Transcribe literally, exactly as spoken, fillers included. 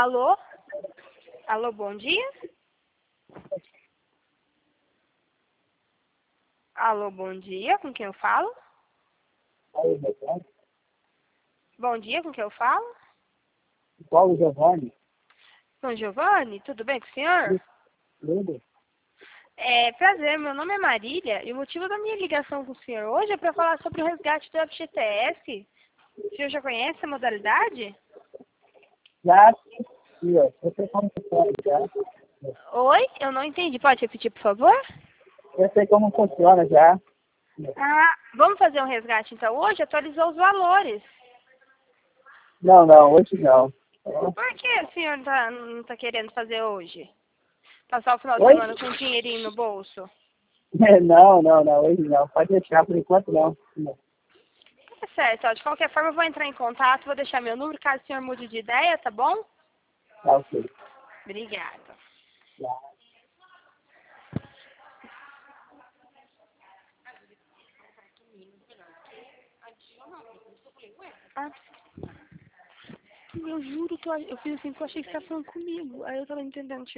Alô? Alô, bom dia? Alô, bom dia, com quem eu falo? Bom dia, com quem eu falo? Paulo Giovanni. Com Giovanni, tudo bem com o senhor? Tudo? É, prazer, meu nome é Marília e o motivo da minha ligação com o senhor hoje é para falar sobre o resgate do F G T S. O senhor já conhece a modalidade? Já assisti, ó. Eu sei como funciona já. Oi? Eu não entendi. Pode repetir, por favor? Eu sei como funciona já. Ah, vamos fazer um resgate então hoje? Atualizou os valores. Não, não, hoje não. Ó. Por que o senhor não tá, não tá querendo fazer hoje? Passar o final de Oi? semana com um dinheirinho no bolso? Não, não, não, hoje não. Pode deixar, por enquanto não. Não. Tá certo, ó, de qualquer forma eu vou entrar em contato, vou deixar meu número caso o senhor mude de ideia, tá bom? Tá ok. Obrigada. Já. Ah, eu juro que eu, eu fiz assim que eu achei que você estava falando comigo. Aí eu tava entendendo.